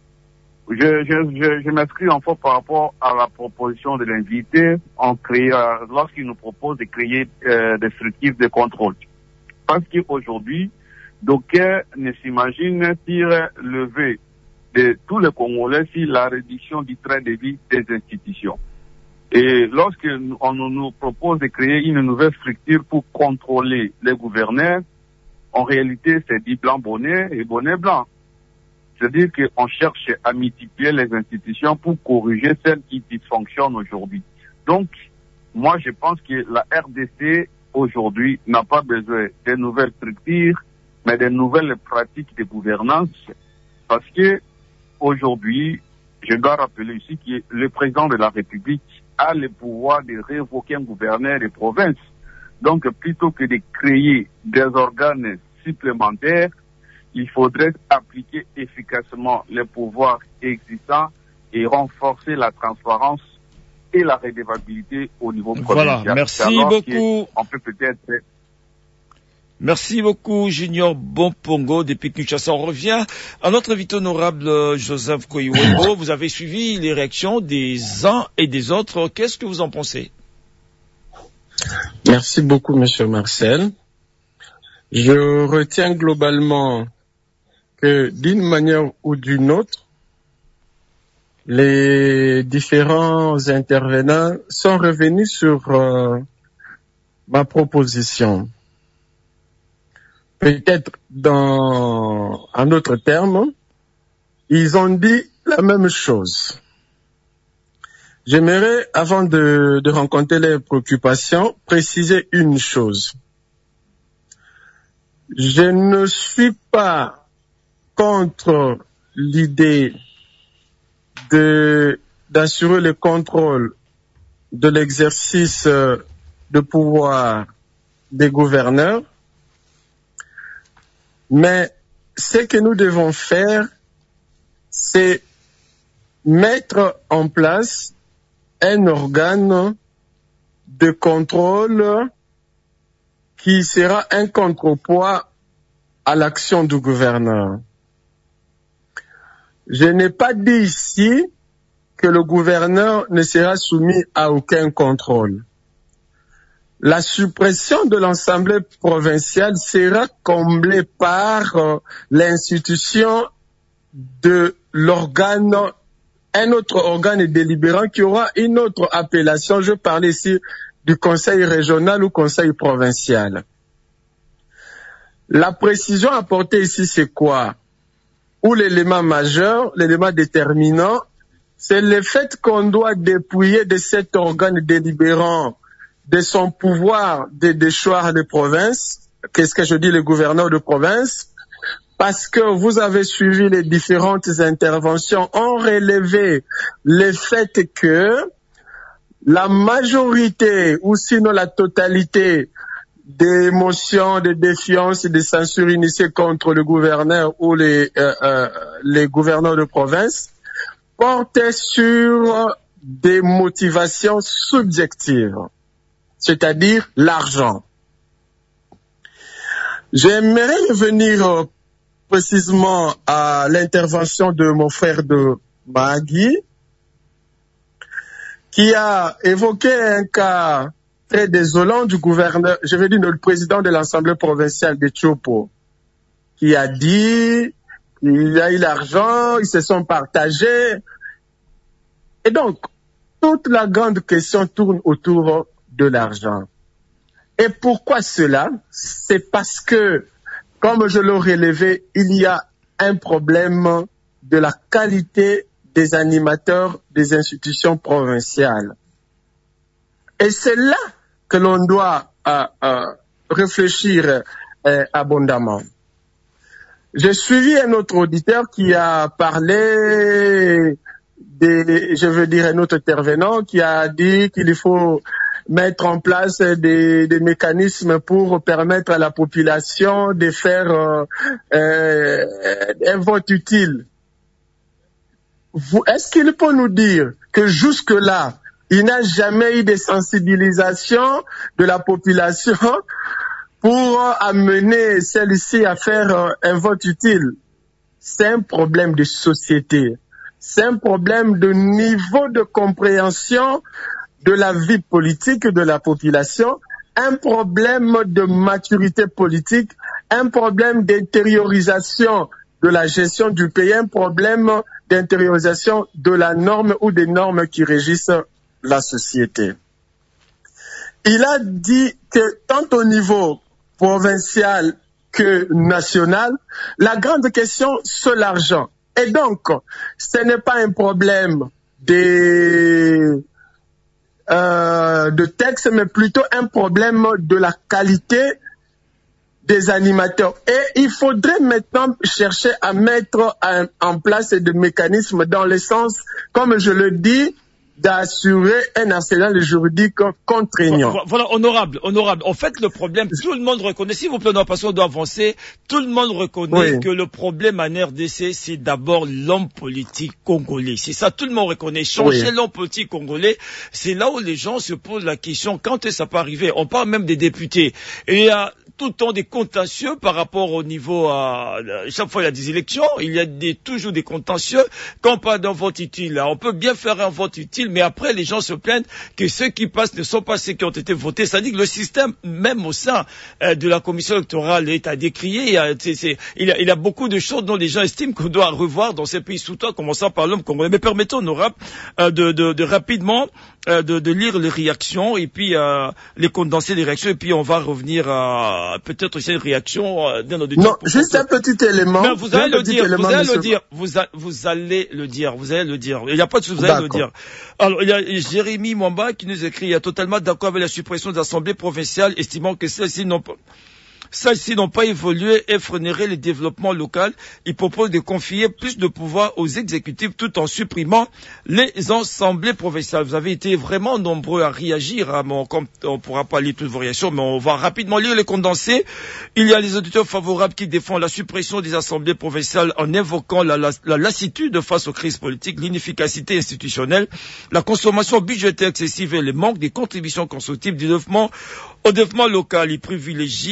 je m'inscris en fait par rapport à la proposition de l'invité lorsqu'il nous propose de créer des structures de contrôle. Parce qu'aujourd'hui, d'aucuns ne s'imaginent tirer lever de tous les Congolais sur la réduction du train de vie des institutions. Et lorsqu'on nous propose de créer une nouvelle structure pour contrôler les gouverneurs, en réalité, c'est dit blanc bonnet et bonnet blanc. C'est-à-dire qu'on cherche à multiplier les institutions pour corriger celles qui dysfonctionnent aujourd'hui. Donc, moi, je pense que la RDC, aujourd'hui, n'a pas besoin de nouvelles structures, mais de nouvelles pratiques de gouvernance, parce que, aujourd'hui, je dois rappeler ici que le président de la République a le pouvoir de révoquer un gouverneur de province. Donc, plutôt que de créer des organes supplémentaires, il faudrait appliquer efficacement les pouvoirs existants et renforcer la transparence et la redevabilité au niveau provincial. Voilà, merci beaucoup. On peut peut-être... Merci beaucoup, Junior Bompongo, depuis Kinshasa. On revient à notre invité honorable Joseph Koiwebo. Vous avez suivi les réactions des uns et des autres. Qu'est-ce que vous en pensez? Merci beaucoup, monsieur Marcel. Je retiens globalement que d'une manière ou d'une autre, les différents intervenants sont revenus sur ma proposition. Peut-être dans un autre terme, ils ont dit la même chose. J'aimerais, avant de rencontrer les préoccupations, préciser une chose. Je ne suis pas contre l'idée d'assurer le contrôle de l'exercice de pouvoir des gouverneurs, mais ce que nous devons faire, c'est mettre en place un organe de contrôle qui sera un contrepoids à l'action du gouverneur. Je n'ai pas dit ici que le gouverneur ne sera soumis à aucun contrôle. La suppression de l'Assemblée provinciale sera comblée par l'institution de l'organe, un autre organe délibérant qui aura une autre appellation. Je parlais ici du conseil régional ou conseil provincial. La précision apportée ici, c'est quoi? Ou l'élément majeur, l'élément déterminant, c'est le fait qu'on doit dépouiller de cet organe délibérant de son pouvoir de déchoir les provinces. Qu'est-ce que je dis, le gouverneur de province? Parce que vous avez suivi les différentes interventions, ont relevé le fait que la majorité, ou sinon la totalité des motions de défiance et de censure initiées contre le gouverneur ou les gouverneurs de province portaient sur des motivations subjectives, c'est-à-dire l'argent. J'aimerais revenir précisément à l'intervention de mon frère de Magui, qui a évoqué un cas très désolant du gouverneur, je vais dire le président de l'Assemblée provinciale de Tchopo, qui a dit qu'il a eu l'argent, ils se sont partagés. Et donc, toute la grande question tourne autour de l'argent. Et pourquoi cela? C'est parce que, comme je l'ai relevé, il y a un problème de la qualité des animateurs des institutions provinciales. Et c'est là que l'on doit réfléchir abondamment. J'ai suivi un autre auditeur qui a parlé, je veux dire un autre intervenant, qui a dit qu'il faut mettre en place des mécanismes pour permettre à la population de faire un vote utile. Est-ce qu'il peut nous dire que jusque-là, il n'a jamais eu de sensibilisation de la population pour amener celle-ci à faire un vote utile? C'est un problème de société. C'est un problème de niveau de compréhension de la vie politique de la population, un problème de maturité politique, un problème d'intériorisation de la gestion du pays, un problème d'intériorisation de la norme ou des normes qui régissent la société. Il a dit que tant au niveau provincial que national, la grande question, c'est l'argent. Et donc, ce n'est pas un problème de texte, mais plutôt un problème de la qualité des animateurs. Et il faudrait maintenant chercher à mettre en place des mécanismes dans le sens, comme je le dis, d'assurer un arsenal juridique contraignant. Voilà, honorable. En fait, le problème, tout le monde reconnaît, s'il vous plaît, parce qu'on doit avancer, tout le monde reconnaît que le problème en RDC, c'est d'abord l'homme politique congolais. C'est ça, tout le monde reconnaît. Changer l'homme politique congolais, c'est là où les gens se posent la question, quand ça peut arriver? On parle même des députés. Et il y a tout le temps des contentieux par rapport au niveau chaque fois il y a des élections, il y a toujours des contentieux. Quand on parle d'un vote utile, on peut bien faire un vote utile, mais après les gens se plaignent que ceux qui passent ne sont pas ceux qui ont été votés. C'est-à-dire que le système, même au sein de la commission électorale, est à décrier. Il y a beaucoup de choses dont les gens estiment qu'on doit revoir dans ces pays sous-temps, commençant par l'homme congolais. Mais permettons, honorable, de rapidement de lire les réactions et puis les condenser les réactions, et puis on va revenir à peut-être c'est une réaction d'un auditeur. Non, juste un petit élément. Mais vous allez le dire, vous allez le dire. Il n'y a pas de souci, vous allez le dire. Alors, il y a Jérémy Mwamba qui nous écrit, il y a totalement d'accord avec la suppression des assemblées provinciales, estimant que celles-ci n'ont pas évolué et freineraient le développement local. Il propose de confier plus de pouvoir aux exécutifs tout en supprimant les assemblées provinciales. Vous avez été vraiment nombreux à réagir. Comme on ne pourra pas lire toutes vos réactions, mais on va rapidement lire les condensés. Il y a les auditeurs favorables qui défendent la suppression des assemblées provinciales en évoquant la lassitude face aux crises politiques, l'inefficacité institutionnelle, la consommation budgétaire excessive et le manque des contributions constructives au développement local. Il privilégie un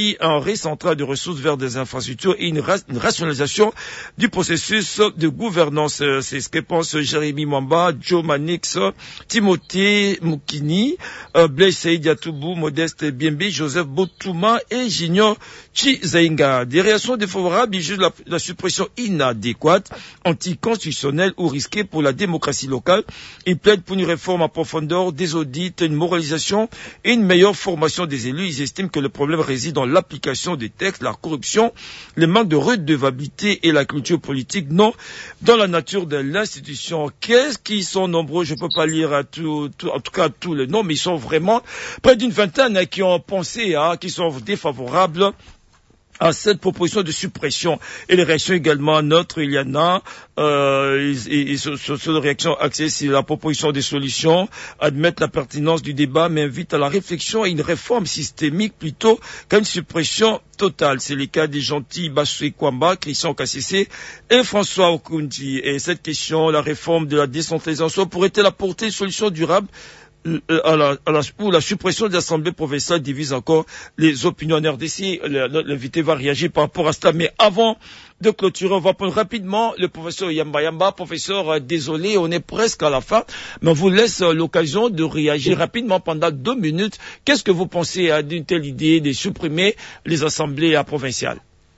recentrage de ressources vers des infrastructures et une rationalisation du processus de gouvernance. C'est ce que pensent Jérémy Mwamba, Joe Manix, Timothée Moukini, Blaise Saïd Yatoubou, Modeste Biembi, Joseph Botouma et Junior Chizainga. Des réactions défavorables, ils jugent la suppression inadéquate, anticonstitutionnelle ou risquée pour la démocratie locale. Ils plaident pour une réforme en profondeur des audits, une moralisation et une meilleure formation des élus. Ils estiment que le problème réside dans l'application des textes, la corruption, le manque de redevabilité et la culture politique, non dans la nature de l'institution. Qu'est-ce qui sont nombreux? Je ne peux pas lire en tout cas tous les noms, mais ils sont vraiment près d'une vingtaine qui ont pensé, qui sont défavorables à cette proposition de suppression. Et les réactions également neutres, il y en a, sur les réactions axées sur la proposition des solutions, admettent la pertinence du débat, mais invitent à la réflexion et une réforme systémique plutôt qu'à une suppression totale. C'est le cas des gentils Bassoué Kwamba, Christian Kassissé et François Okundi. Et cette question, la réforme de la décentralisation, pourrait-elle apporter une solution durable pour la suppression de l'Assemblée provinciale divise encore les opinions en RDC. L'invité va réagir par rapport à cela. Mais avant de clôturer, on va prendre rapidement le professeur Yamba. Professeur, désolé, on est presque à la fin, mais on vous laisse l'occasion de réagir rapidement pendant 2 minutes. Qu'est-ce que vous pensez d'une telle idée de supprimer les assemblées provinciales?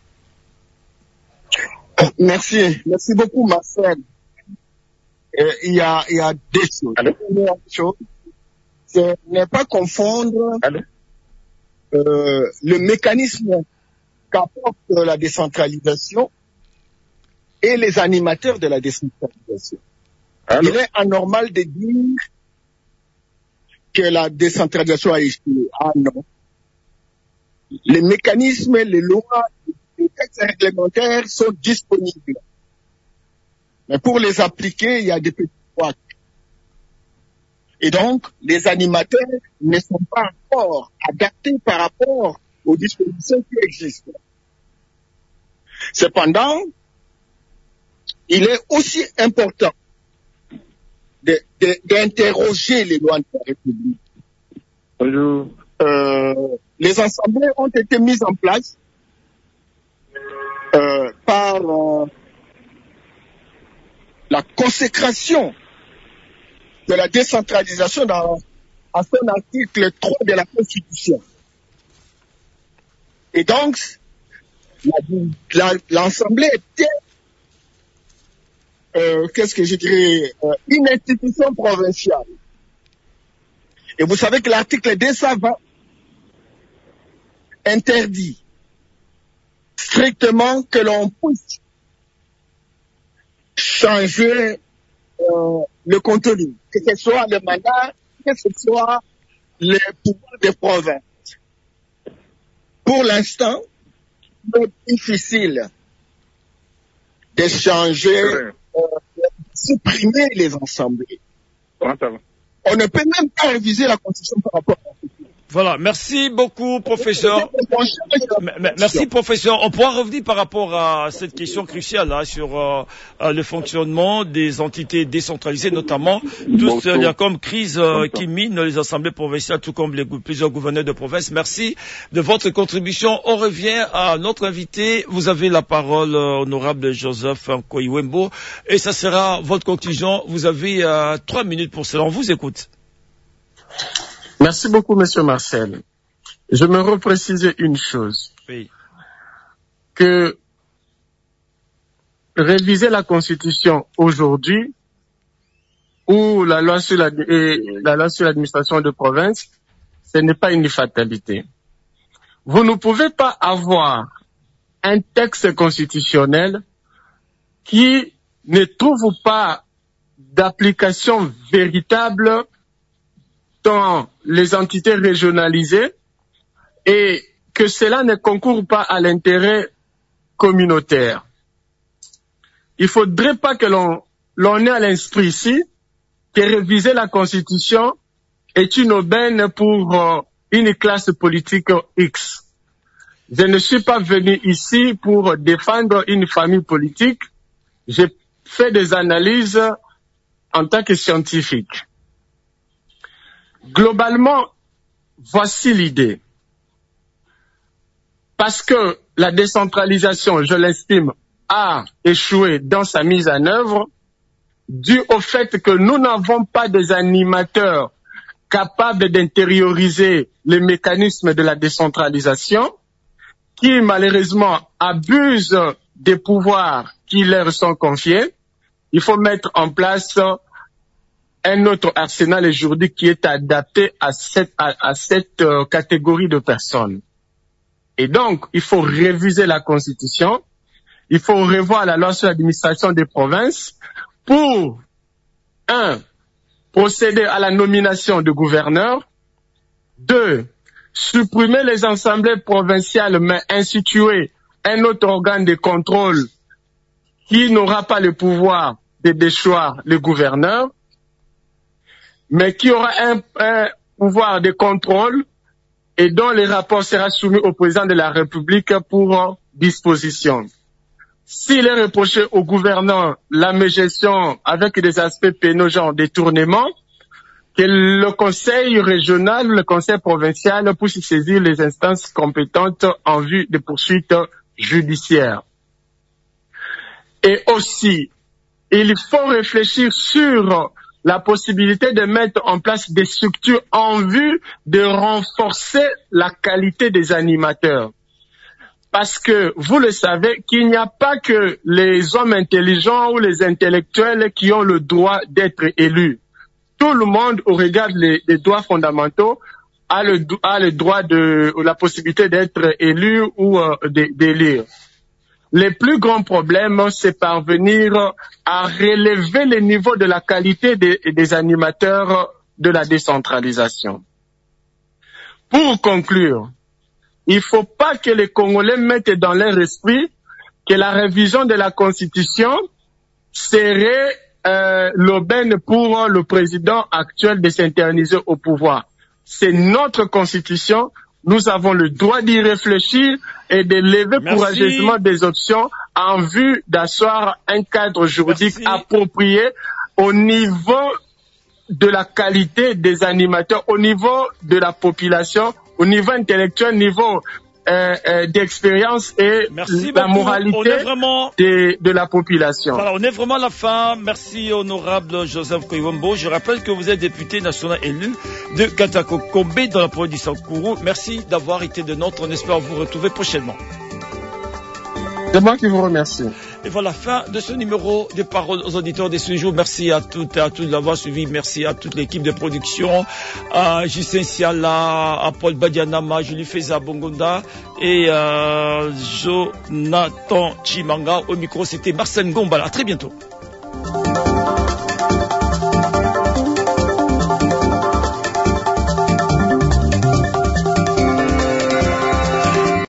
Merci beaucoup, Marcel. Il y a des choses. Ne pas confondre le mécanisme qu'apporte la décentralisation et les animateurs de la décentralisation. Il est anormal de dire que la décentralisation a échoué. Ah non. Les mécanismes, les lois, les textes réglementaires sont disponibles. Mais pour les appliquer, il y a des petits couacs. Et donc, les animateurs ne sont pas encore adaptés par rapport aux dispositions qui existent. Cependant, il est aussi important d'interroger les lois de la République. Bonjour. Les assemblées ont été mises en place par la consécration de la décentralisation à son article 3 de la Constitution. Et donc, l'Assemblée était, une institution provinciale. Et vous savez que l'article 220 interdit strictement que l'on puisse changer le contenu, que ce soit le mandat, que ce soit le pouvoir des provinces. Pour l'instant, c'est difficile de changer, de supprimer les assemblées. On ne peut même pas réviser la Constitution par rapport à la Constitution. Voilà, merci beaucoup, professeur. Merci, professeur. On pourra revenir par rapport à cette question cruciale sur le fonctionnement des entités décentralisées, notamment tout ce qu'il y a comme crise qui mine les assemblées provinciales, tout comme plusieurs gouverneurs de province. Merci de votre contribution. On revient à notre invité. Vous avez la parole, honorable Joseph Nkoyiwembo, et ça sera votre conclusion. Vous avez 3 minutes pour cela. On vous écoute. Merci beaucoup, Monsieur Marcel. Je me repréciser une chose. Oui. Que réviser la Constitution aujourd'hui, ou la loi sur l'administration de province, ce n'est pas une fatalité. Vous ne pouvez pas avoir un texte constitutionnel qui ne trouve pas d'application véritable dans les entités régionalisées et que cela ne concourt pas à l'intérêt communautaire. Il faudrait pas que l'on ait à l'esprit ici que réviser la Constitution est une aubaine pour une classe politique X. Je ne suis pas venu ici pour défendre une famille politique. J'ai fait des analyses en tant que scientifique. Globalement, voici l'idée. parce que la décentralisation, je l'estime, a échoué dans sa mise en œuvre, dû au fait que nous n'avons pas des animateurs capables d'intérioriser les mécanismes de la décentralisation, qui malheureusement abusent des pouvoirs qui leur sont confiés. Il faut mettre en place un autre arsenal juridique qui est adapté à cette catégorie de personnes. Et donc, il faut réviser la Constitution, il faut revoir la loi sur l'administration des provinces pour, procéder à la nomination de gouverneurs, 2, supprimer les assemblées provinciales mais instituer un autre organe de contrôle qui n'aura pas le pouvoir de déchoir les gouverneurs, mais qui aura un pouvoir de contrôle et dont les rapports sera soumis au président de la République pour disposition. S'il est reproché au gouverneur la mégestion avec des aspects pénaux, genre détournement, que le conseil régional ou le conseil provincial puisse saisir les instances compétentes en vue de poursuites judiciaires. Et aussi, il faut réfléchir sur la possibilité de mettre en place des structures en vue de renforcer la qualité des animateurs. Parce que vous le savez qu'il n'y a pas que les hommes intelligents ou les intellectuels qui ont le droit d'être élus. Tout le monde, au regard des droits fondamentaux, a le droit ou la possibilité d'être élu ou d'élire. Les plus grands problèmes, c'est parvenir à relever le niveau de la qualité des animateurs de la décentralisation. Pour conclure, il ne faut pas que les Congolais mettent dans leur esprit que la révision de la Constitution serait l'aubaine pour le président actuel de s'interniser au pouvoir. C'est notre Constitution. Nous avons le droit d'y réfléchir et de lever courageusement des options en vue d'asseoir un cadre juridique approprié au niveau de la qualité des animateurs, au niveau de la population, au niveau intellectuel, au niveau d'expérience et la moralité de la population. Voilà, on est vraiment à la fin. Merci, honorable Joseph Koiwombo. Je rappelle que vous êtes député national élu de Katakokombe dans la province du Sankuru. Merci d'avoir été de nôtre. On espère vous retrouver prochainement. C'est moi qui vous remercie. Et voilà, fin de ce numéro de Paroles aux auditeurs de ce jour. Merci à toutes et à tous de l'avoir suivi. Merci à toute l'équipe de production, à Justin Siala, à Paul Badianama, Julie Feza Bongonda et Jonathan Chimanga. Au micro, c'était Marcel Ngombala. À très bientôt.